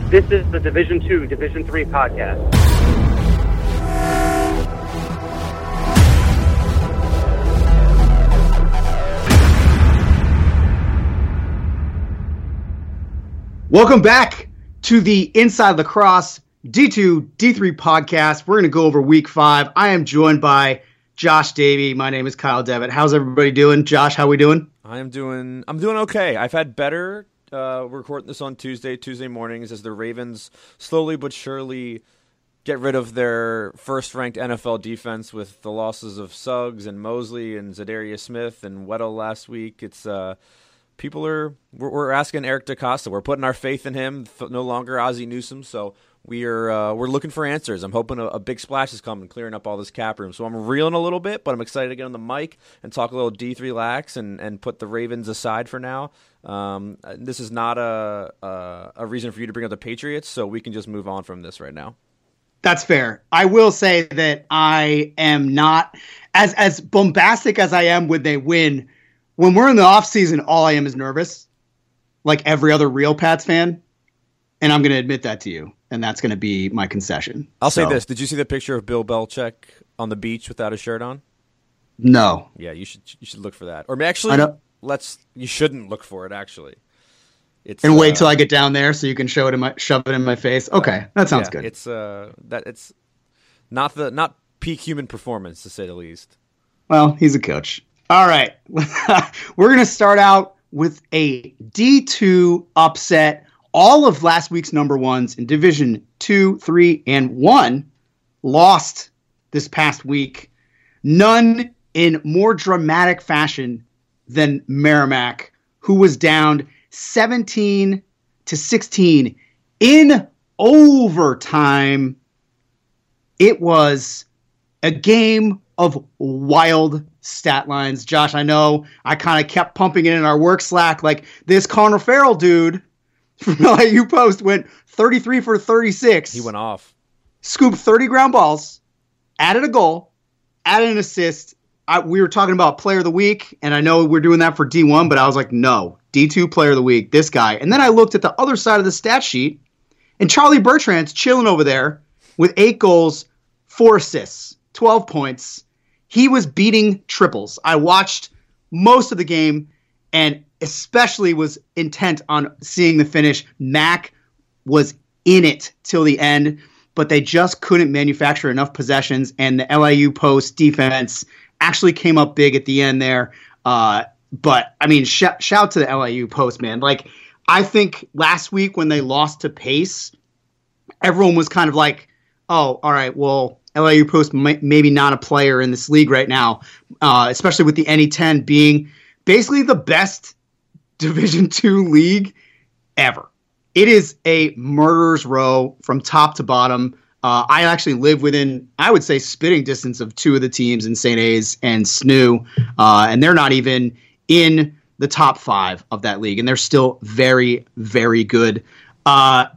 This is the Division II, Division III podcast. Welcome back to the Inside Lacrosse D2, D3 podcast. We're going to go over week 5. I am joined by Josh Davey. My name is Kyle Devitt. How's everybody doing? Josh, how we doing? I'm doing okay. I've had better. We're recording this on Tuesday mornings as the Ravens slowly but surely get rid of their first-ranked NFL defense with the losses of Suggs and Mosley and Zadarius Smith and Weddle last week. It's we're asking Eric DeCosta. We're putting our faith in him. No longer Ozzie Newsome. So we're looking for answers. I'm hoping a big splash is coming, clearing up all this cap room. So I'm reeling a little bit, but I'm excited to get on the mic and talk a little D3 lax and put the Ravens aside for now. This is not a reason for you to bring up the Patriots, so we can just move on from this right now. That's fair. I will say that I am not as bombastic as I am when they win. When we're in the offseason, all I am is nervous, like every other real Pats fan. And I'm going to admit that to you. And that's going to be my concession. I'll say this. Did you see the picture of Bill Belichick on the beach without a shirt on? No. Yeah, you should look for that. Or actually, you shouldn't look for it, actually. And wait till I get down there so you can shove it in my face. Okay, that sounds good. It's not peak human performance, to say the least. Well, he's a coach. All right. We're going to start out with a D2 upset. All of last week's number ones in Division 2, 3, and 1 lost this past week. None in more dramatic fashion than Merrimack, who was down 17-16 in overtime. It was a game of wild stat lines. Josh, I know I kind of kept pumping it in our work Slack like this Connor Farrell dude from LIU Post went 33 for 36. He went off. Scooped 30 ground balls, added a goal, added an assist. We were talking about player of the week, and I know we're doing that for D1, but I was like, no, D2 player of the week, this guy. And then I looked at the other side of the stat sheet, and Charlie Bertrand's chilling over there with 8 goals, 4 assists, 12 points. He was beating triples. I watched most of the game and especially was intent on seeing the finish. Mac was in it till the end, but they just couldn't manufacture enough possessions, and the LIU Post defense actually came up big at the end there. But, I mean, shout to the LIU Post, man. Like, I think last week when they lost to Pace, everyone was kind of like, oh, all right, well, LIU Post maybe not a player in this league right now, especially with the NE10 being basically the best Division II league ever. It is a murderer's row from top to bottom. I actually live within, I would say, spitting distance of 2 of the teams in St. A's and SNU, and they're not even in the top 5 of that league, and they're still very, very good. But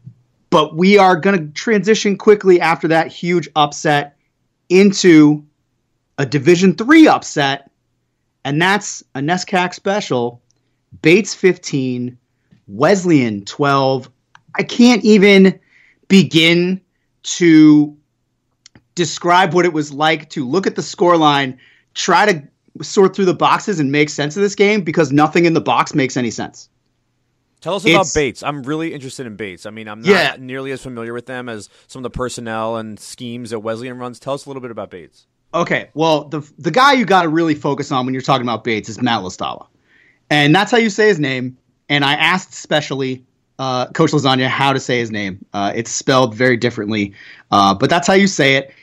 we are going to transition quickly after that huge upset into a Division III upset, and that's a NESCAC special. Bates 15, Wesleyan 12. I can't even begin to describe what it was like to look at the scoreline, try to sort through the boxes and make sense of this game because nothing in the box makes any sense. Tell us about Bates. I'm really interested in Bates. I mean, I'm not nearly as familiar with them as some of the personnel and schemes that Wesleyan runs. Tell us a little bit about Bates. Okay, well, the guy you got to really focus on when you're talking about Bates is Matt Listala. And that's how you say his name. And I asked specially Coach Lasagna how to say his name. It's spelled very differently, but that's how you say it.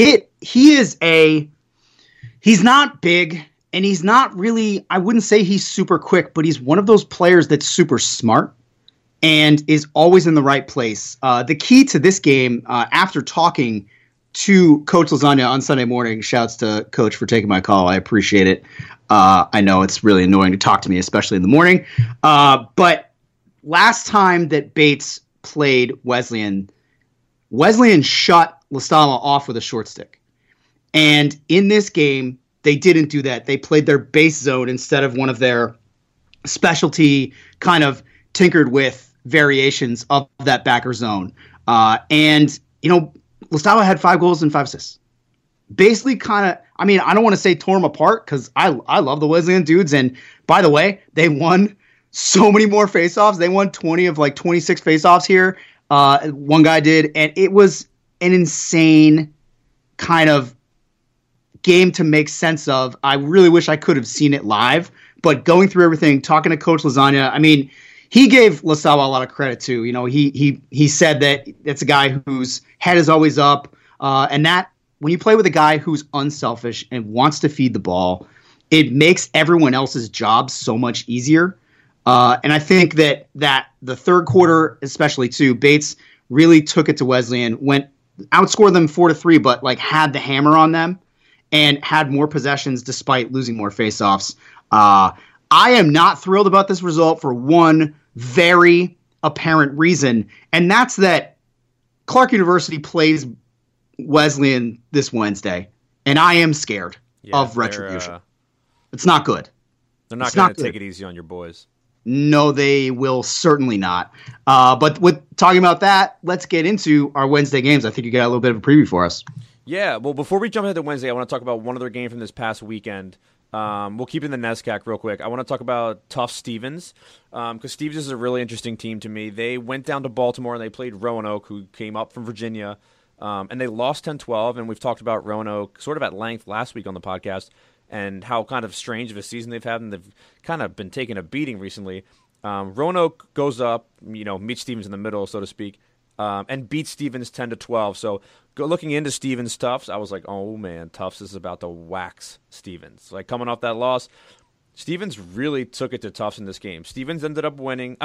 He's not big, and he's not really, I wouldn't say he's super quick, but he's one of those players that's super smart and is always in the right place. The key to this game, after talking to Coach Lasagna on Sunday morning, shouts to Coach for taking my call. I appreciate it. I know it's really annoying to talk to me, especially in the morning. But last time that Bates played Wesleyan shut Listama off with a short stick. And in this game, they didn't do that. They played their base zone instead of one of their specialty kind of tinkered with variations of that backer zone. And, Listava had 5 goals and 5 assists. Basically I don't want to say tore them apart because I love the Wesleyan dudes. And by the way, they won so many more faceoffs. They won 20 of 26 faceoffs here. One guy did. And it was an insane kind of game to make sense of. I really wish I could have seen it live. But going through everything, talking to Coach Lasagna, he gave Listava a lot of credit too. He said that it's a guy whose head is always up, and that when you play with a guy who's unselfish and wants to feed the ball, it makes everyone else's job so much easier. And I think that the third quarter, especially too, Bates really took it to Wesleyan, outscored them 4-3, but had the hammer on them and had more possessions despite losing more faceoffs. I am not thrilled about this result for one very apparent reason, and that's that Clark University plays Wesleyan this Wednesday, and I am scared of retribution. It's not good. They're not going to take it easy on your boys. No, they will certainly not. But with talking about that, let's get into our Wednesday games. I think you got a little bit of a preview for us. Yeah, well, before we jump ahead to Wednesday, I want to talk about one other game from this past weekend. We'll keep in the NESCAC real quick. I want to talk about Tufts Stevens because Stevens is a really interesting team to me. They went down to Baltimore and they played Roanoke, who came up from Virginia, and they lost 10-12. And we've talked about Roanoke sort of at length last week on the podcast and how kind of strange of a season they've had, and they've kind of been taking a beating recently. Roanoke goes up, meets Stevens in the middle, so to speak, and beats Stevens 10-12. So looking into Stevens Tufts, I was like, oh man, Tufts is about to wax Stevens. Coming off that loss, Stevens really took it to Tufts in this game. Tufts ended up winning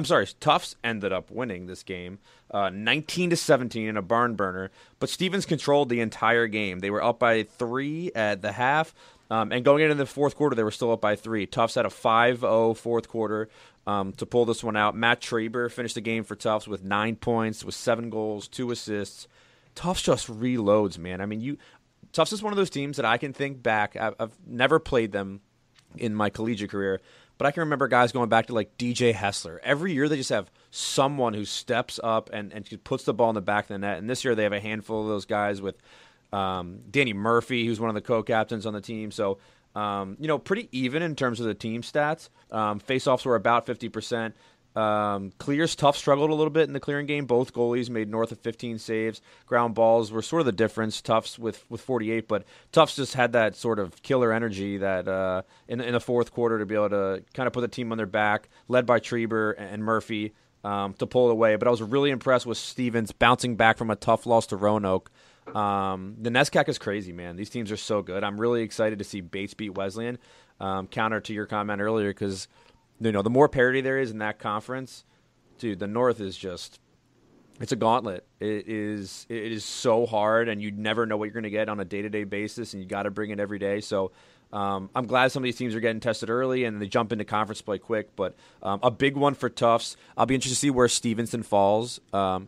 this game 19-17 in a barn burner, but Stevens controlled the entire game. They were up by 3 at the half, and going into the fourth quarter, they were still up by 3. Tufts had a 5-0 fourth quarter to pull this one out. Matt Traber finished the game for Tufts with 9 points, with 7 goals, 2 assists. Tufts just reloads, man. Tufts is one of those teams that I can think back. I've never played them in my collegiate career, but I can remember guys going back to DJ Hessler. Every year they just have someone who steps up and puts the ball in the back of the net. And this year they have a handful of those guys with Danny Murphy, who's one of the co-captains on the team. So, pretty even in terms of the team stats. Face-offs were about 50%. Clears, Tufts struggled a little bit in the clearing game. Both goalies made north of 15 saves. Ground balls were sort of the difference. Tufts with 48, but Tufts just had that sort of killer energy that in the fourth quarter to be able to kind of put the team on their back, led by Traber and Murphy to pull it away. But I was really impressed with Stevens bouncing back from a tough loss to Roanoke. The NESCAC is crazy, man. These teams are so good. I'm really excited to see Bates beat Wesleyan. Counter to your comment earlier, because the more parity there is in that conference, dude, the North is it's a gauntlet. It is so hard, and you never know what you're going to get on a day-to-day basis, and you got to bring it every day. So I'm glad some of these teams are getting tested early, and they jump into conference play quick. But a big one for Tufts. I'll be interested to see where Stevens falls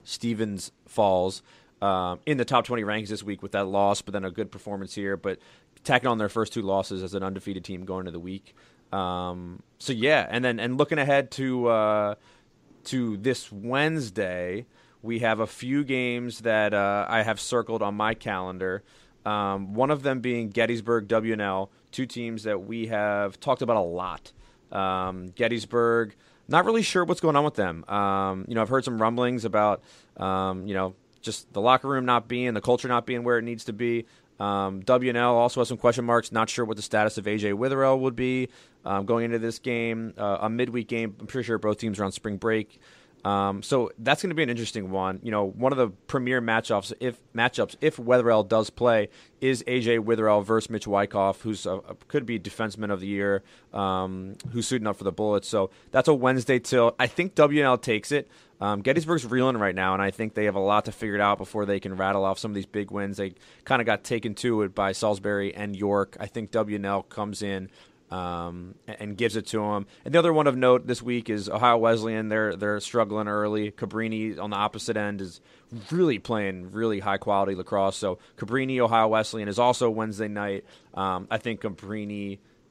in the top 20 rankings this week with that loss, but then a good performance here. But tacking on their first 2 losses as an undefeated team going into the week. So yeah, and looking ahead to this Wednesday, we have a few games that I have circled on my calendar. One of them being Gettysburg, WNL, 2 teams that we have talked about a lot. Gettysburg, not really sure what's going on with them. I've heard some rumblings about just the locker room the culture not being where it needs to be. WNL also has some question marks. Not sure what the status of AJ Witherell would be going into this game. A midweek game. I'm pretty sure both teams are on spring break. So that's going to be an interesting one. One of the premier matchups, if Witherell does play, is AJ Witherell versus Mitch Wyckoff, who's could be defenseman of the year, who's suiting up for the Bullets. So that's a Wednesday tilt. I think WNL takes it. Gettysburg's reeling right now, and I think they have a lot to figure it out before they can rattle off some of these big wins. They kind of got taken to it by Salisbury and York. I think WNL comes in and gives it to them. And the other one of note this week is Ohio Wesleyan. They're struggling early. Cabrini on the opposite end is really playing really high-quality lacrosse. So Cabrini, Ohio Wesleyan is also Wednesday night. I think Cabrini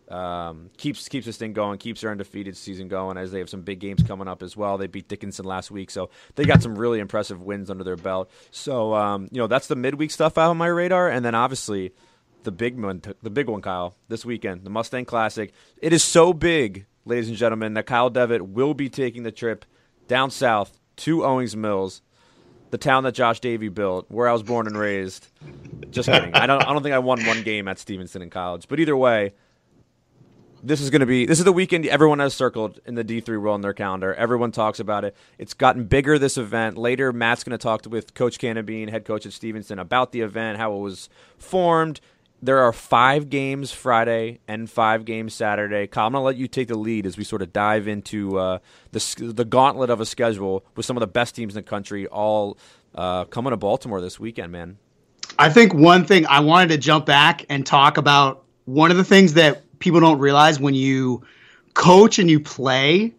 keeps this thing going, keeps their undefeated season going as they have some big games coming up as well. They beat Dickinson last week, so they got some really impressive wins under their belt. So that's the midweek stuff out on my radar, and then obviously the big one, Kyle, this weekend, the Mustang Classic. It is so big, ladies and gentlemen, that Kyle Devitt will be taking the trip down south to Owings Mills, the town that Josh Davey built, where I was born and raised. Just kidding. I don't think I won one game at Stevenson in college, but either way, this is the weekend everyone has circled in the D3 world in their calendar. Everyone talks about it. It's gotten bigger, this event. Later, Matt's going to talk with Coach Canabine, head coach at Stevenson, about the event, how it was formed. There are 5 games Friday and 5 games Saturday. Kyle, I'm going to let you take the lead as we sort of dive into the gauntlet of a schedule with some of the best teams in the country all coming to Baltimore this weekend, man. I think one thing I wanted to jump back and talk about, one of the things that people don't realize when you coach and you play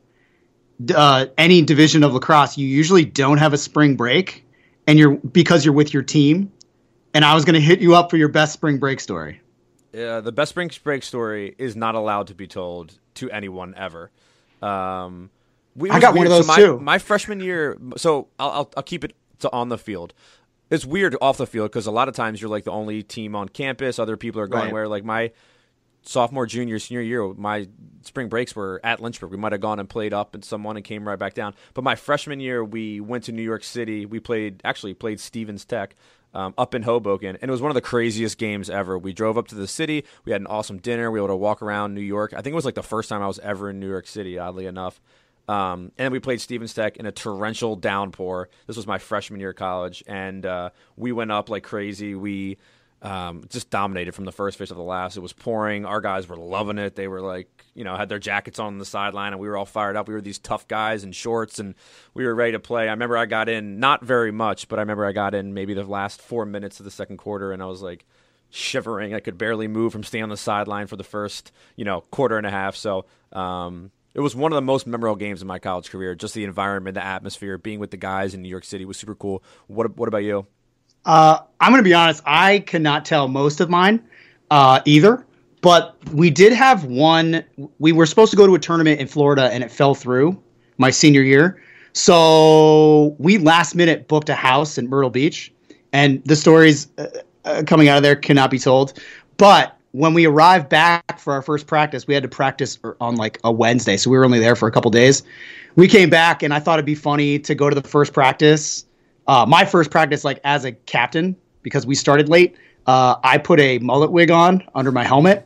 any division of lacrosse, you usually don't have a spring break, and because you're with your team. And I was going to hit you up for your best spring break story. The best spring break story is not allowed to be told to anyone ever. I got one of those too. My freshman year, so I'll keep it to on the field. It's weird off the field because a lot of times you're like the only team on campus. Other people are going right. Where like my sophomore, junior, senior year, my spring breaks were at Lynchburg. We might have gone and played up and someone and came right back down. But my freshman year, we went to New York City. We played Stevens Tech. Up in Hoboken, and it was one of the craziest games ever. We drove up to the city. We had an awesome dinner. We were able to walk around New York. I think it was like the first time I was ever in New York City, oddly enough. And then we played Stevens Tech in a torrential downpour. This was my freshman year of college, and we went up like crazy. We just dominated from the first pitch to the last. It was pouring. Our guys were loving it. They were like, had their jackets on the sideline, and we were all fired up. We were these tough guys in shorts, and we were ready to play. I remember I got in, not very much, but I remember I got in maybe the last 4 minutes of the second quarter, and I was like shivering. I could barely move from staying on the sideline for the first, quarter and a half. So it was one of the most memorable games in my college career. Just the environment, the atmosphere, being with the guys in New York City was super cool. What about you? I'm going to be honest. I cannot tell most of mine either, but we did have one. We were supposed to go to a tournament in Florida, and it fell through my senior year. So we last minute booked a house in Myrtle Beach, and the stories coming out of there cannot be told. But when we arrived back for our first practice, we had to practice on like a Wednesday, so we were only there for a couple days. We came back, and I thought it'd be funny to go to the first practice. My first practice, like as a captain, because we started late, I put a mullet wig on under my helmet,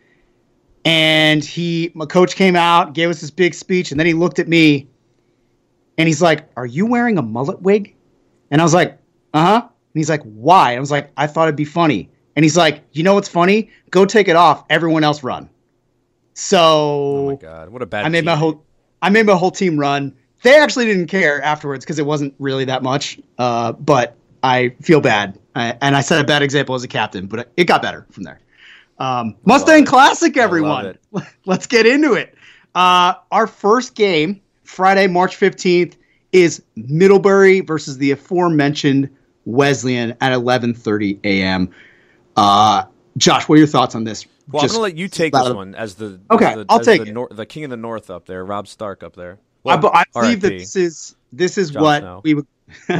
and my coach came out, gave us this big speech, and then he looked at me, and he's like, "Are you wearing a mullet wig?" And I was like, "Uh-huh." And he's like, "Why?" And I was like, "I thought it'd be funny." And he's like, "You know what's funny? Go take it off. Everyone else run." So, oh my God, what a bad! I made my whole team run. They actually didn't care afterwards because it wasn't really that much, but I feel bad. And I set a bad example as a captain, but it got better from there. Mustang Classic, everyone. Let's get into it. Our first game, Friday, March 15th, is Middlebury versus the aforementioned Wesleyan at 11:30 a.m. Josh, what are your thoughts on this? Well, I'm going to let you take this one as the the king of the North up there, Rob Stark up there. Well, I believe that this is what we would.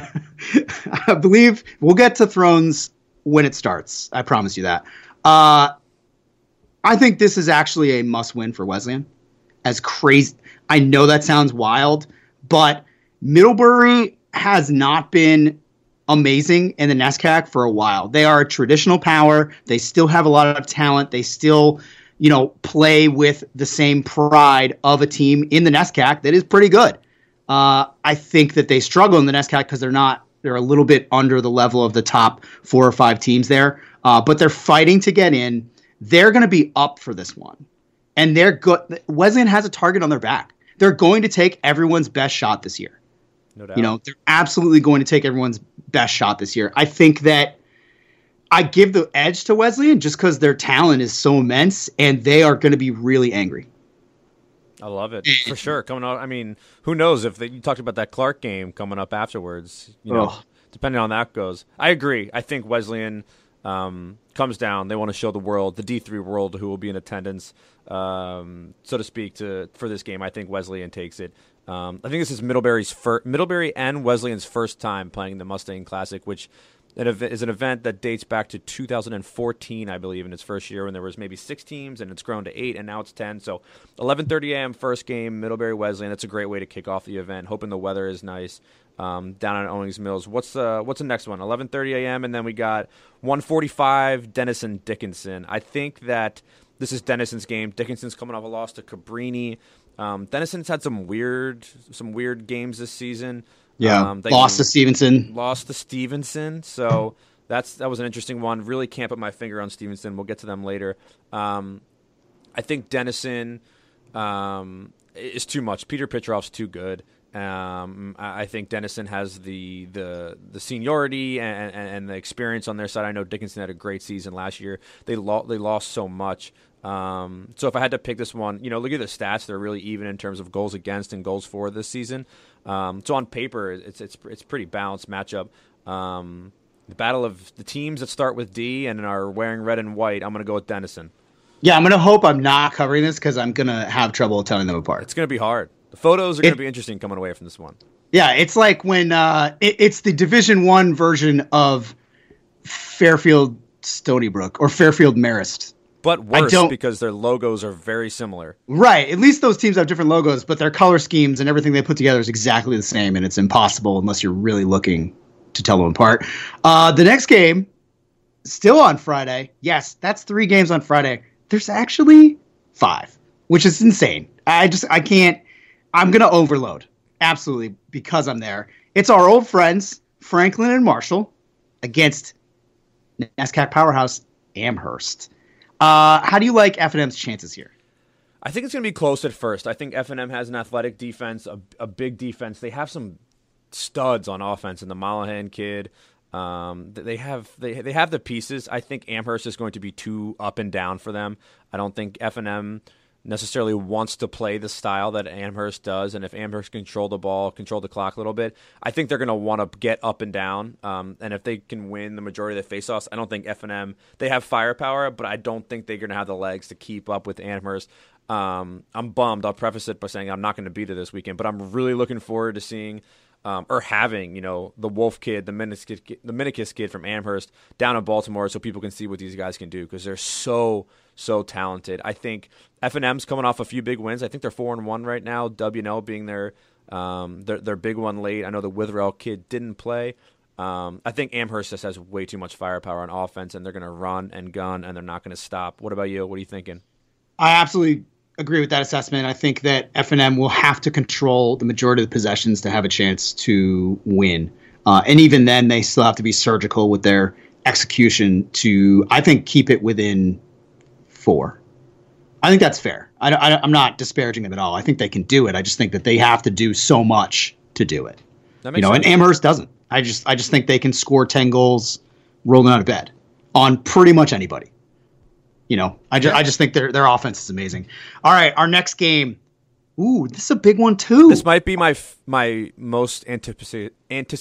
I believe we'll get to Thrones when it starts. I promise you that. I think this is actually a must-win for Wesleyan. As crazy, I know that sounds wild, but Middlebury has not been amazing in the NESCAC for a while. They are a traditional power. They still have a lot of talent. They still play with the same pride of a team in the NESCAC that is pretty good. I think that they struggle in the NESCAC because they're a little bit under the level of the top 4 or 5 teams there. But they're fighting to get in. They're going to be up for this one. And they're good. Wesleyan has a target on their back. They're going to take everyone's best shot this year. No doubt. They're absolutely going to take everyone's best shot this year. I think that I give the edge to Wesleyan just because their talent is so immense, and they are going to be really angry. I love it for sure. Coming out, I mean, who knows if you talked about that Clark game coming up afterwards? Depending on how that goes. I agree. I think Wesleyan comes down. They want to show the world, the D3 world, who will be in attendance, so to speak, for this game. I think Wesleyan takes it. I think this is Middlebury and Wesleyan's first time playing the Mustang Classic, which is an event that dates back to 2014, I believe, in its first year when there was maybe 6 teams, and it's grown to 8, and now it's 10. So 11:30 a.m. first game, Middlebury Wesleyan. That's a great way to kick off the event. Hoping the weather is nice down at Owings Mills. What's the next one? 11:30 a.m. and then we got 1:45 Denison Dickinson. I think that this is Denison's game. Dickinson's coming off a loss to Cabrini. Denison's had some weird games this season. Yeah, lost to Stevenson. So that was an interesting one. Really can't put my finger on Stevenson. We'll get to them later. I think Denison is too much. Peter Pitroff's too good. I think Denison has the seniority and the experience on their side. I know Dickinson had a great season last year. They lost so much. So if I had to pick this one, look at the stats. They're really even in terms of goals against and goals for this season. So on paper, it's pretty balanced matchup. The battle of the teams that start with D and are wearing red and white, I'm going to go with Denison. Yeah, I'm going to hope I'm not covering this because I'm going to have trouble telling them apart. It's going to be hard. The photos are going to be interesting coming away from this one. Yeah, it's like when it's the Division I version of Fairfield Stony Brook or Fairfield Marist. But worse because their logos are very similar. Right. At least those teams have different logos, but their color schemes and everything they put together is exactly the same, and it's impossible unless you're really looking to tell them apart. The next game, still on Friday. Yes, that's 3 games on Friday. There's actually 5, which is insane. I can't. I'm going to overload. Absolutely, because I'm there. It's our old friends, Franklin and Marshall, against NESCAC powerhouse Amherst. How do you like F&M's chances here? I think it's going to be close at first. I think F&M has an athletic defense, a big defense. They have some studs on offense in the Mollahan kid. They have the pieces. I think Amherst is going to be too up and down for them. I don't think F&M necessarily wants to play the style that Amherst does, and if Amherst control the ball, control the clock a little bit, I think they're going to want to get up and down, and if they can win the majority of the faceoffs, I don't think F&M, they have firepower, but I don't think they're going to have the legs to keep up with Amherst. I'm bummed. I'll preface it by saying I'm not going to be there this weekend, but I'm really looking forward to seeing or having, the Wolf kid, the Minikis kid from Amherst down in Baltimore so people can see what these guys can do because they're so talented. I think F&M's coming off a few big wins. I think they're 4-1 right now, W&L being their big one late. I know the Witherell kid didn't play. I think Amherst just has way too much firepower on offense, and they're going to run and gun, and they're not going to stop. What about you? What are you thinking? I absolutely agree with that assessment. I think that F&M will have to control the majority of the possessions to have a chance to win. And even then, they still have to be surgical with their execution to, I think, keep it within 4. I think that's fair. I'm not disparaging them at all. I think they can do it. I just think that they have to do so much to do it. That makes sense. And Amherst doesn't. I just think they can score 10 goals rolling out of bed on pretty much anybody. I just think their offense is amazing. All right, our next game. Ooh, this is a big one too. This might be my most anticipated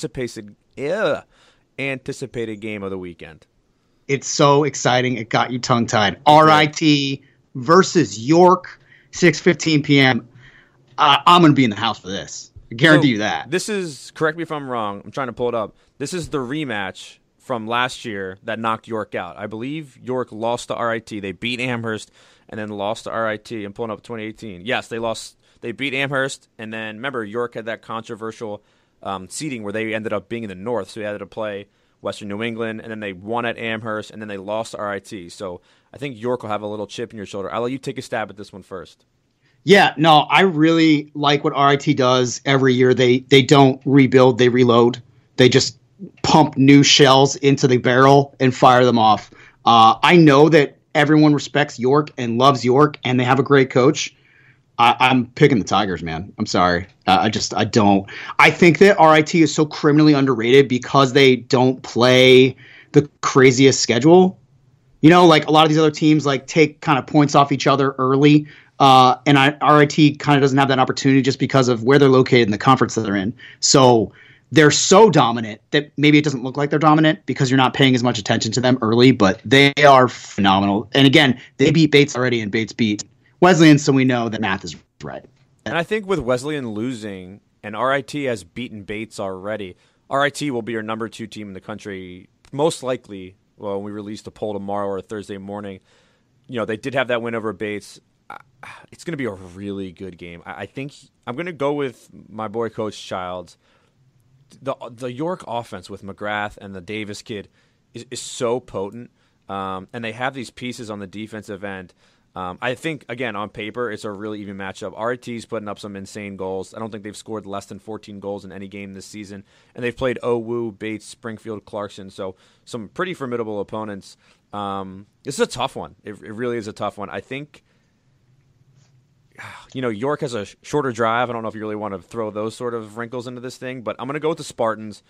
game of the weekend. It's so exciting. It got you tongue-tied. RIT versus York, 6:15 p.m. I'm going to be in the house for this. I guarantee you that. This is, correct me if I'm wrong, I'm trying to pull it up. This is the rematch from last year that knocked York out. I believe York lost to RIT. They beat Amherst and then lost to RIT. I'm pulling up 2018. Yes, they beat Amherst, and then remember York had that controversial seeding where they ended up being in the north, so they had to play Western New England, and then they won at Amherst, and then they lost to RIT. So I think York will have a little chip in your shoulder. I'll let you take a stab at this one first. Yeah, no, I really like what RIT does every year. They don't rebuild, they reload. They just pump new shells into the barrel and fire them off. I know that everyone respects York and loves York, and they have a great coach. I'm picking the Tigers, man. I'm sorry. I don't. I think that RIT is so criminally underrated because they don't play the craziest schedule. Like a lot of these other teams take kind of points off each other early. And RIT kind of doesn't have that opportunity just because of where they're located in the conference that they're in. So they're so dominant that maybe it doesn't look like they're dominant because you're not paying as much attention to them early, but they are phenomenal. And again, they beat Bates already, and Bates beat Wesleyan, so we know that math is right. And I think with Wesleyan losing, and RIT has beaten Bates already, RIT will be your number 2 team in the country, most likely. Well, when we release the poll tomorrow or Thursday morning, they did have that win over Bates. It's going to be a really good game. I think I'm going to go with my boy Coach Childs. The York offense with McGrath and the Davis kid is so potent, and they have these pieces on the defensive end. I think, again, on paper, it's a really even matchup. RIT's putting up some insane goals. I don't think they've scored less than 14 goals in any game this season. And they've played OWU, Bates, Springfield, Clarkson, so some pretty formidable opponents. This is a tough one. It really is a tough one. I think, York has a shorter drive. I don't know if you really want to throw those sort of wrinkles into this thing, but I'm going to go with the Spartans.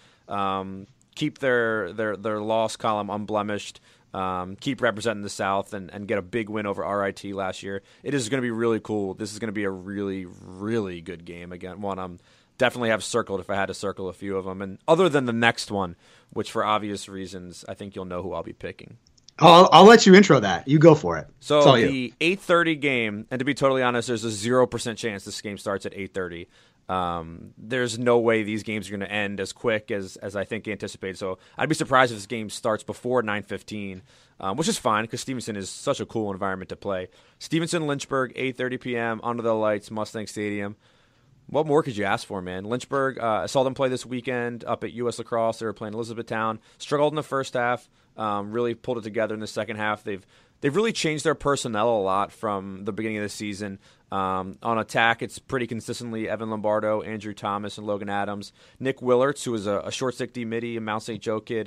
Keep their loss column unblemished. Keep representing the South and get a big win over RIT last year. It is going to be really cool. This is going to be a really, really good game. Again, one I'm definitely have circled if I had to circle a few of them. And other than the next one, which for obvious reasons, I think you'll know who I'll be picking. I'll let you intro that. You go for it. So the 8:30 game, and to be totally honest, there's a 0% chance this game starts at 8:30. There's no way these games are going to end as quick as I think anticipated. So I'd be surprised if this game starts before 9:15, which is fine because Stevenson is such a cool environment to play. Stevenson, Lynchburg, 8:30 p.m. under the lights, Mustang Stadium. What more could you ask for, man? Lynchburg, I saw them play this weekend up at U.S. Lacrosse. They were playing Elizabethtown. Struggled in the first half, really pulled it together in the second half. They've really changed their personnel a lot from the beginning of the season. On attack, it's pretty consistently Evan Lombardo, Andrew Thomas, and Logan Adams. Nick Willerts, who is a short-stick D-midi, a Mount St. Joe kid,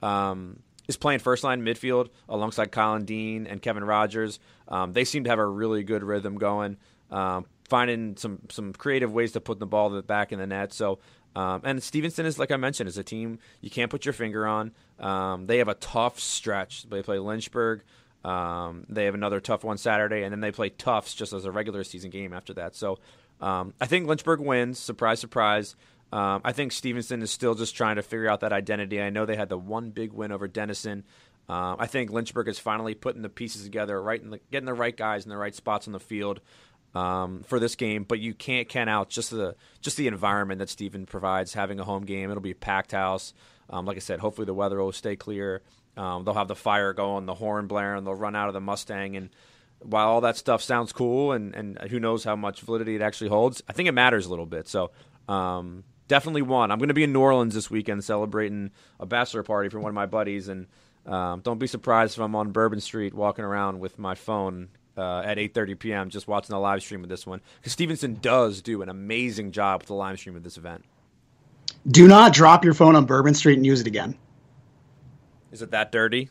is playing first-line midfield alongside Colin Dean and Kevin Rogers. They seem to have a really good rhythm going, finding some creative ways to put the ball back in the net. So, and Stevenson is, like I mentioned, is a team you can't put your finger on. They have a tough stretch. They play Lynchburg. They have another tough one Saturday, and then they play Tufts just as a regular season game after that. So I think Lynchburg wins. Surprise, surprise. I think Stevenson is still just trying to figure out that identity. I know they had the one big win over Denison. I think Lynchburg is finally putting the pieces together, getting the right guys in the right spots on the field for this game. But you can't count out just the environment that Steven provides, having a home game. It'll be a packed house. Like I said, hopefully the weather will stay clear. They'll have the fire going, the horn blaring, they'll run out of the Mustang. And while all that stuff sounds cool and who knows how much validity it actually holds, I think it matters a little bit. So definitely one. I'm going to be in New Orleans this weekend celebrating a bachelor party for one of my buddies. And don't be surprised if I'm on Bourbon Street walking around with my phone at 8:30 p.m. just watching the live stream of this one. Because Stevenson does do an amazing job with the live stream of this event. Do not drop your phone on Bourbon Street and use it again. Is it that dirty?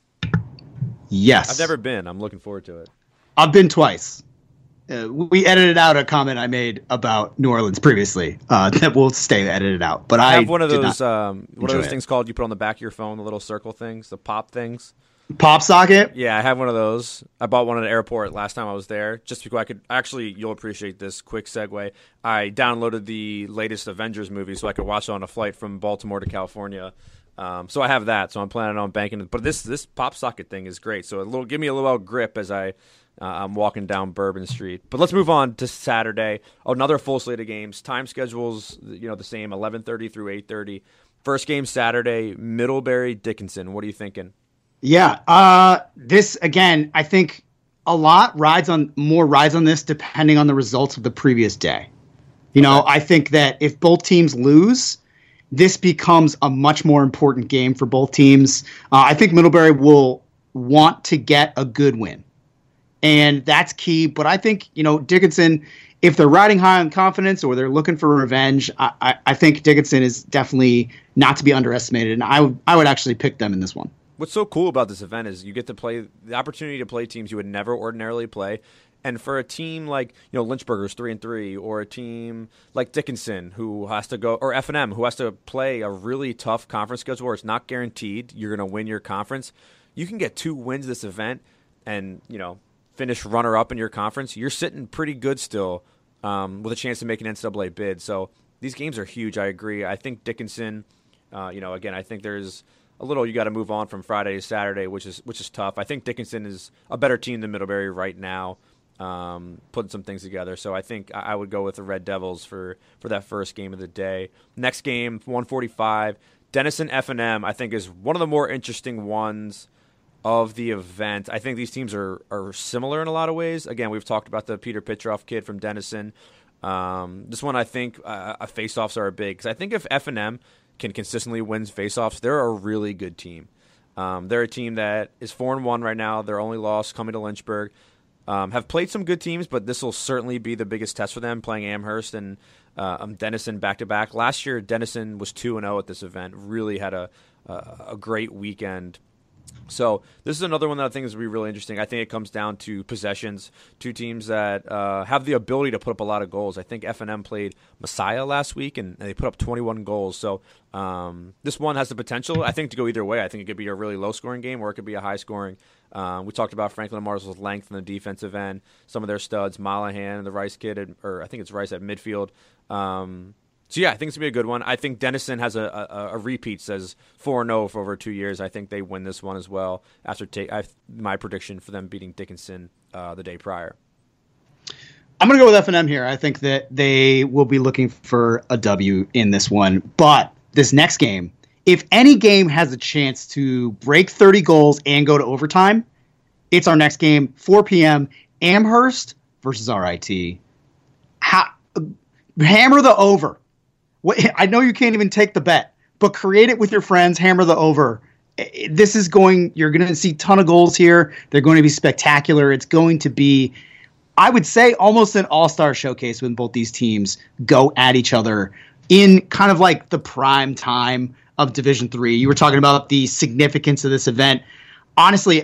Yes. I've never been. I'm looking forward to it. I've been twice. We edited out a comment I made about New Orleans previously that will stay edited out. But I have one of those things called you put on the back of your phone, the little circle things, the pop things. Pop socket? Yeah, I have one of those. I bought one at the airport last time I was there, just because I could actually. You'll appreciate this quick segue. I downloaded the latest Avengers movie so I could watch it on a flight from Baltimore to California. So I have that. So I'm planning on banking it. But this pop socket thing is great. So give me a little grip as I'm walking down Bourbon Street. But let's move on to Saturday. Another full slate of games. Time schedules, the same, 11:30 through 8:30. First game Saturday, Middlebury Dickinson. What are you thinking? Yeah. This again, I think a lot rides on this depending on the results of the previous day. I think that if both teams lose, this becomes a much more important game for both teams. I think Middlebury will want to get a good win, and that's key. But I think, Dickinson, if they're riding high on confidence or they're looking for revenge, I think Dickinson is definitely not to be underestimated, and I would actually pick them in this one. What's so cool about this event is you get to play the opportunity to play teams you would never ordinarily play. And for a team like, Lynchburgers 3-3, or a team like Dickinson who has to go, or F&M who has to play a really tough conference schedule where it's not guaranteed you're going to win your conference, you can get 2 wins this event and, finish runner-up in your conference. You're sitting pretty good still with a chance to make an NCAA bid. So these games are huge. I agree. I think Dickinson, again, I think there's a little you got to move on from Friday to Saturday, which is tough. I think Dickinson is a better team than Middlebury right now, putting some things together. So I think I would go with the Red Devils for that first game of the day. Next game, 1:45, Denison F&M, I think is one of the more interesting ones of the event. I think these teams are similar in a lot of ways. Again, we've talked about the Peter Pitroff kid from Denison. This one, I think face-offs are big because I think if F&M can consistently win face-offs, they're a really good team. They're a team that is 4-1 right now. Their only loss coming to Lynchburg. Have played some good teams, but this will certainly be the biggest test for them, playing Amherst and Denison back-to-back. Last year, Denison was 2-0 at this event. Really had a great weekend. So this is another one that I think is going to be really interesting. I think it comes down to possessions, two teams that have the ability to put up a lot of goals. I think F&M played Messiah last week, and they put up 21 goals. So this one has the potential, I think, to go either way. I think it could be a really low-scoring game, or it could be a high-scoring. We talked about Franklin Marshall's length in the defensive end, some of their studs, Mollahan and the Rice kid, or I think it's Rice at midfield. So, yeah, I think it's going to be a good one. I think Denison has a repeat, says 4-0 for over 2 years. I think they win this one as well after my prediction for them beating Dickinson the day prior. I'm going to go with F&M here. I think that they will be looking for a W in this one. But this next game, if any game has a chance to break 30 goals and go to overtime, it's our next game, 4 p.m., Amherst versus RIT. Hammer the over. I know you can't even take the bet, but create it with your friends, hammer the over. You're going to see a ton of goals here. They're going to be spectacular. It's going to be, I would say, almost an all-star showcase when both these teams go at each other in kind of like the prime time of Division III. You were talking about the significance of this event. Honestly,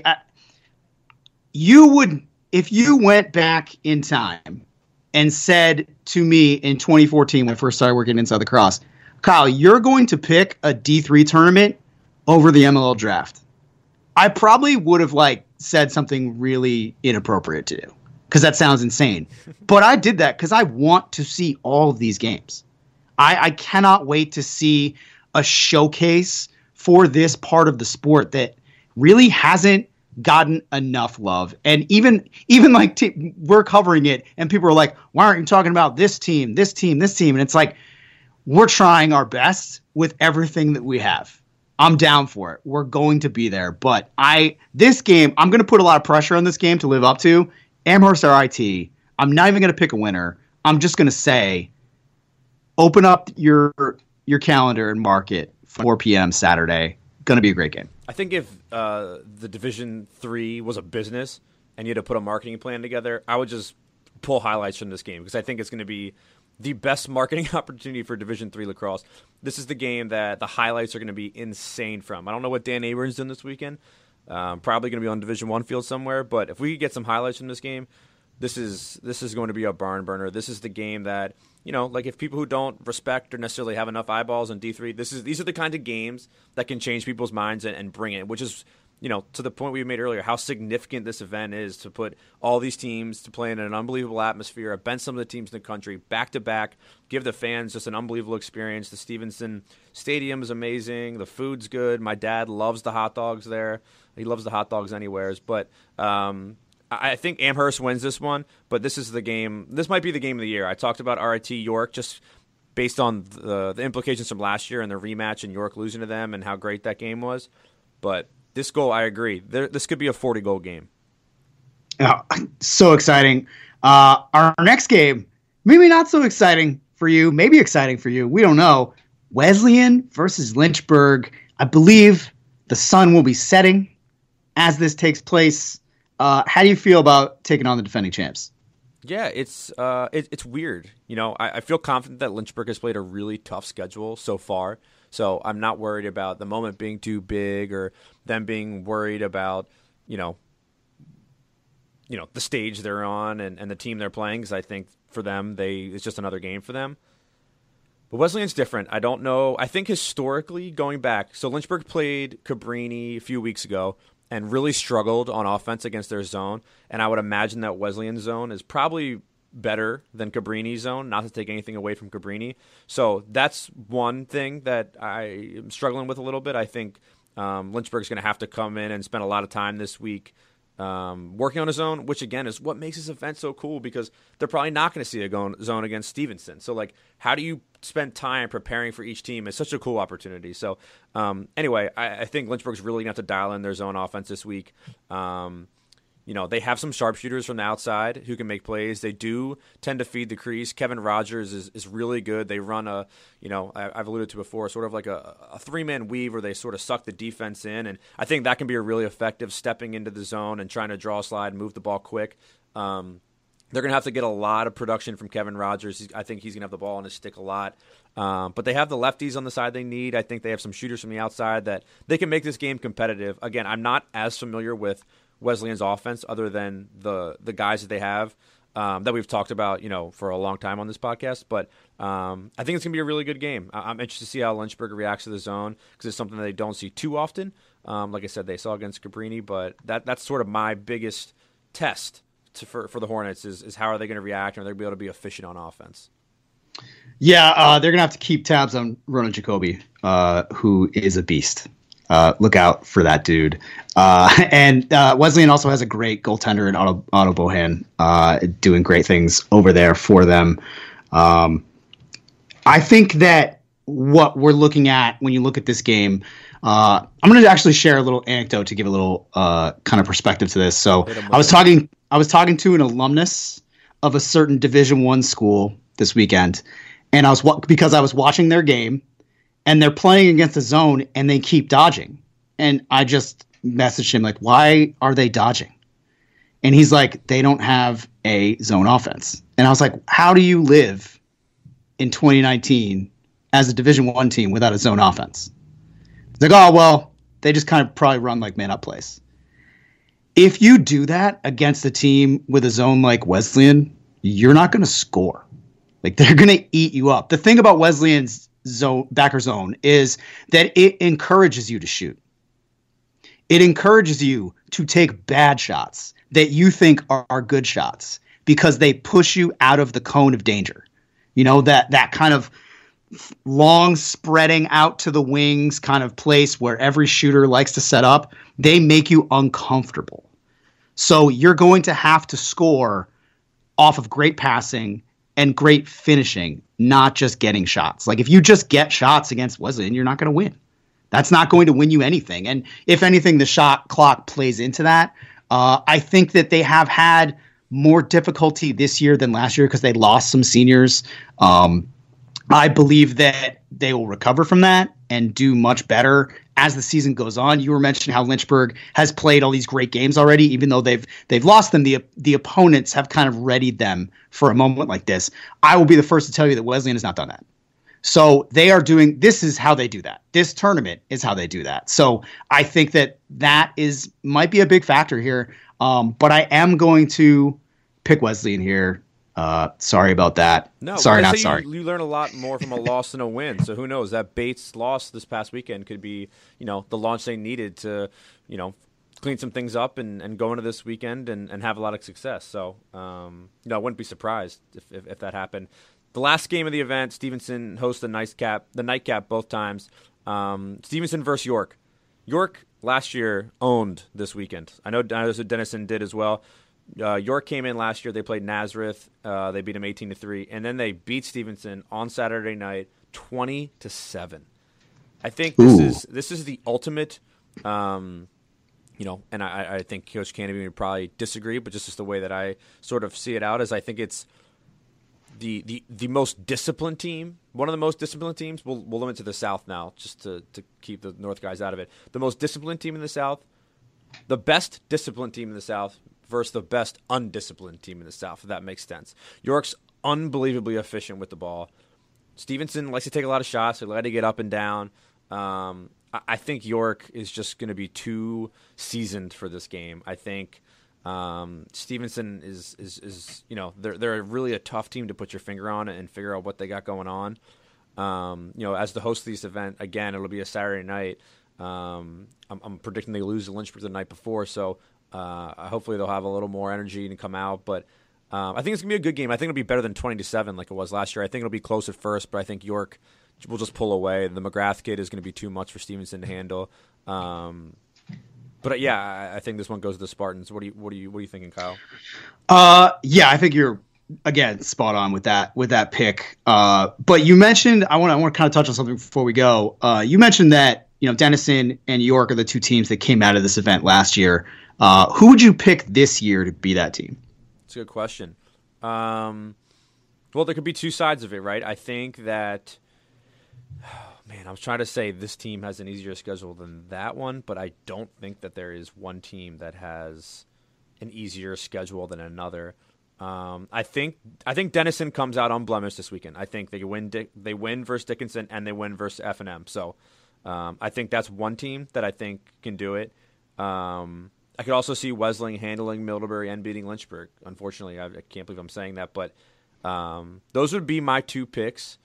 if you went back in time and said to me in 2014 when I first started working Inside the Cross, Kyle, you're going to pick a D3 tournament over the MLL draft, I probably would have said something really inappropriate to do because that sounds insane. But I did that because I want to see all of these games. I cannot wait to see a showcase for this part of the sport that really hasn't gotten enough love. And even we're covering it and people are like, why aren't you talking about this team, this team, this team? And it's like, we're trying our best with everything that we have. I'm down for it. We're going to be there. But this game, I'm going to put a lot of pressure on this game to live up to. Amherst RIT. I'm not even going to pick a winner. I'm just going to say, open up your calendar and mark it 4 p.m. Saturday. Going to be a great game. I think if the Division III was a business and you had to put a marketing plan together, I would just pull highlights from this game because I think it's going to be the best marketing opportunity for Division III lacrosse. This is the game that the highlights are going to be insane from. I don't know what Dan Abrams done this weekend. Probably going to be on Division I field somewhere. But if we could get some highlights from this game, this is going to be a barn burner. This is the game that, if people who don't respect or necessarily have enough eyeballs in D3, these are the kind of games that can change people's minds and bring it, which is, to the point we made earlier, how significant this event is to put all these teams to play in an unbelievable atmosphere, bench some of the teams in the country back-to-back, give the fans just an unbelievable experience. The Stevenson Stadium is amazing. The food's good. My dad loves the hot dogs there. He loves the hot dogs anywheres. But I think Amherst wins this one, but this is the game. This might be the game of the year. I talked about RIT York just based on the implications from last year and the rematch and York losing to them and how great that game was. But this goal, I agree. This could be a 40-goal game. Oh, so exciting. Our next game, maybe not so exciting for you, maybe exciting for you. We don't know. Wesleyan versus Lynchburg. I believe the sun will be setting as this takes place. How do you feel about taking on the defending champs? Yeah, it's weird. I feel confident that Lynchburg has played a really tough schedule so far. So I'm not worried about the moment being too big or them being worried about, the stage they're on and the team they're playing. Because I think for them, it's just another game for them. But Wesleyan's different. I don't know. I think historically, going back, so Lynchburg played Cabrini a few weeks ago and really struggled on offense against their zone. And I would imagine that Wesleyan zone is probably better than Cabrini's zone, not to take anything away from Cabrini. So that's one thing that I am struggling with a little bit. I think Lynchburg's going to have to come in and spend a lot of time this week working on his zone, which again is what makes this event so cool, because they're probably not going to see a zone against Stevenson. So like, how do you spend time preparing for each team? Is such a cool opportunity. So anyway, I think Lynchburg's really going to have to dial in their zone offense this week. They have some sharpshooters from the outside who can make plays. They do tend to feed the crease. Kevin Rogers is really good. They run I've alluded to before, sort of like a three-man weave where they sort of suck the defense in. And I think that can be a really effective stepping into the zone and trying to draw a slide and move the ball quick. They're going to have to get a lot of production from Kevin Rogers. I think he's going to have the ball on his stick a lot. But they have the lefties on the side they need. I think they have some shooters from the outside that they can make this game competitive. Again, I'm not as familiar with Wesleyan's offense other than the guys that they have that we've talked about, for a long time on this podcast. But I think it's going to be a really good game. I'm interested to see how Lynchburg reacts to the zone, because it's something that they don't see too often. Like I said, they saw against Cabrini, but that's sort of my biggest test for the Hornets is how are they going to react, and are they going to be able to be efficient on offense? Yeah, they're going to have to keep tabs on Ronan Jacoby, who is a beast. Look out for that dude. And Wesleyan also has a great goaltender in Otto Bohan, doing great things over there for them. I think that what we're looking at when you look at this game, I'm going to actually share a little anecdote to give a little kind of perspective to this. So I was talking to an alumnus of a certain Division I school this weekend, and because I was watching their game. And they're playing against the zone, and they keep dodging. And I just messaged him, like, why are they dodging? And he's like, they don't have a zone offense. And I was like, how do you live in 2019 as a Division I team without a zone offense? He's like, oh, well, they just kind of probably run like man-up plays. If you do that against a team with a zone like Wesleyan, you're not going to score. Like, they're going to eat you up. The thing about Wesleyan's backer zone is that it encourages you to shoot. It encourages you to take bad shots that you think are good shots, because they push you out of the cone of danger. That kind of long spreading out to the wings kind of place where every shooter likes to set up. They make you uncomfortable. So you're going to have to score off of great passing and great finishing, not just getting shots. Like, if you just get shots against Wesleyan, you're not going to win. That's not going to win you anything. And if anything, the shot clock plays into that. I think that they have had more difficulty this year than last year because they lost some seniors. I believe that they will recover from that and do much better as the season goes on. You were mentioning how Lynchburg has played all these great games already, even though they've lost them. The opponents have kind of readied them for a moment like this. I will be the first to tell you that Wesleyan has not done that. So they are doing. This is how they do that. This tournament is how they do that. So I think that might be a big factor here. But I am going to pick Wesleyan here. Sorry about that. No, sorry, not say sorry. You learn a lot more from a loss than a win. So who knows? That Bates loss this past weekend could be, the launch they needed to, clean some things up and go into this weekend and have a lot of success. So, I wouldn't be surprised if that happened. The last game of the event, Stevenson hosts the nightcap both times. Stevenson versus York. York last year owned this weekend. I know Denison did as well. York came in last year. They played Nazareth. They beat them 18-3, and then they beat Stevenson on Saturday night 20-7. I think this is the ultimate. And I think Coach Canopy would probably disagree, but just the way that I sort of see it out is I think it's the most disciplined team. One of the most disciplined teams. We'll limit to the South now, just to keep the North guys out of it. The most disciplined team in the South, the best disciplined team in the South versus the best undisciplined team in the South, if that makes sense. York's unbelievably efficient with the ball. Stevenson likes to take a lot of shots. They like to get up and down. I think York is just going to be too seasoned for this game. I think Stevenson is they're really a tough team to put your finger on and figure out what they got going on. As the host of this event, again, it'll be a Saturday night. I'm predicting they lose to Lynchburg the night before, so hopefully they'll have a little more energy and come out. But I think it's going to be a good game. I think it'll be better than 20-7 like it was last year. I think it'll be close at first, but I think York will just pull away. The McGrath kid is going to be too much for Stevenson to handle. But yeah, I think this one goes to the Spartans. What are you thinking, Kyle? Yeah, I think you're again spot on with that pick. But you mentioned I want to kind of touch on something before we go. You mentioned that Denison and York are the two teams that came out of this event last year. Who would you pick this year to be that team? That's a good question. Well, there could be two sides of it, right? I think that. Man, I was trying to say this team has an easier schedule than that one, but I don't think that there is one team that has an easier schedule than another. I think Denison comes out unblemished this weekend. I think they win versus Dickinson and they win versus F&M. So I think that's one team that I think can do it. I could also see Wesleyan handling Middlebury and beating Lynchburg. Unfortunately, I can't believe I'm saying that, but those would be my two picks.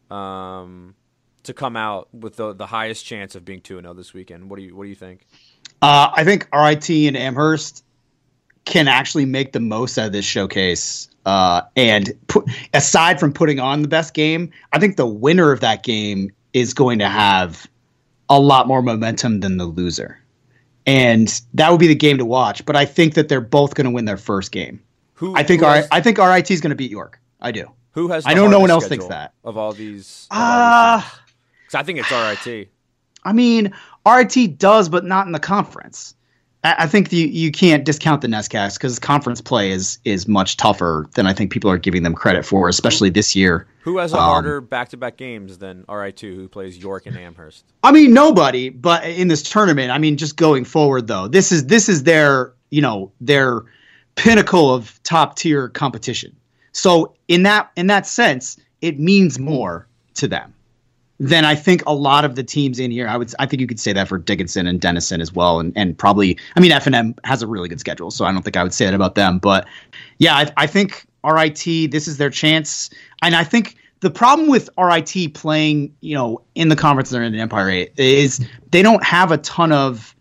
To come out with the highest chance of being 2-0 this weekend. What do you think? I think RIT and Amherst can actually make the most out of this showcase. And aside from putting on the best game, I think the winner of that game is going to have a lot more momentum than the loser. And that would be the game to watch. But I think that they're both going to win their first game. I think RIT is going to beat York. I do. Who has? I know no one else thinks that of all these. I think it's RIT. I mean, RIT does, but not in the conference. I think you can't discount the NESCACs because conference play is much tougher than I think people are giving them credit for, especially this year. Who has a harder back-to-back games than RIT, who plays York and Amherst? I mean, nobody. But in this tournament, I mean, just going forward though, this is their their pinnacle of top-tier competition. So in that sense, it means more to them than I think a lot of the teams in here. I think you could say that for Dickinson and Denison as well, and probably. I mean, F&M has a really good schedule, so I don't think I would say that about them. But yeah, I think RIT, this is their chance, and I think the problem with RIT playing, in the conference they're in Empire 8 is they don't have a ton of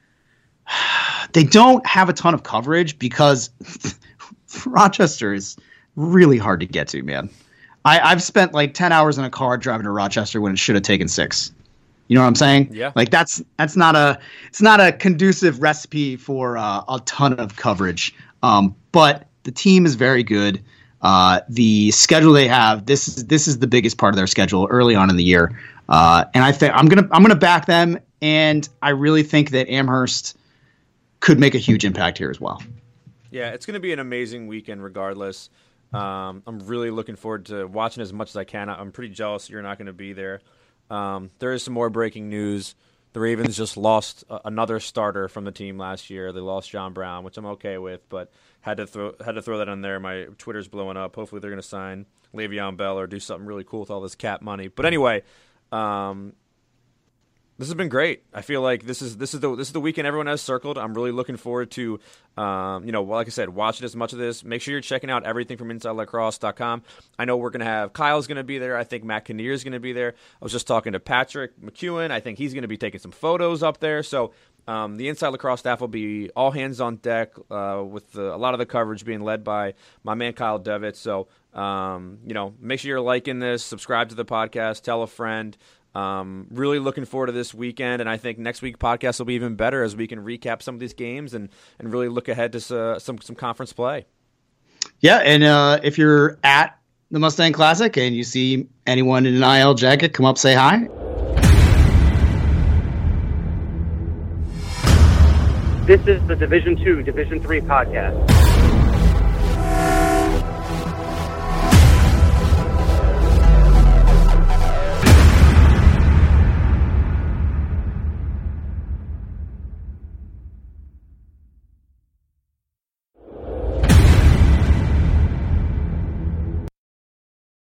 coverage because Rochester is really hard to get to, man. I've spent like 10 hours in a car driving to Rochester when it should have taken 6. You know what I'm saying? Yeah. Like it's not a conducive recipe for a ton of coverage. But the team is very good. The schedule they have, this is the biggest part of their schedule early on in the year. And I think I'm gonna back them, and I really think that Amherst could make a huge impact here as well. Yeah, it's going to be an amazing weekend regardless. I'm really looking forward to watching as much as I can. I'm pretty jealous you're not going to be there. There is some more breaking news. The Ravens just lost another starter from the team last year. They lost John Brown, which I'm okay with, but had to throw that on there. My Twitter's blowing up. Hopefully they're going to sign Le'Veon Bell or do something really cool with all this cap money. But anyway, this has been great. I feel like this is the weekend everyone has circled. I'm really looking forward to, like I said, watching as much of this. Make sure you're checking out everything from InsideLacrosse.com. I know we're going to have Kyle's going to be there. I think Matt Kinnear is going to be there. I was just talking to Patrick McEwen. I think he's going to be taking some photos up there. So the Inside Lacrosse staff will be all hands on deck with a lot of the coverage being led by my man Kyle Devitt. So, make sure you're liking this, subscribe to the podcast, tell a friend. Really looking forward to this weekend, and I think next week podcast will be even better as we can recap some of these games and really look ahead to some conference play. Yeah, and if you're at the Mustang Classic and you see anyone in an IL jacket, come up, say hi. This is the Division II, Division III podcast.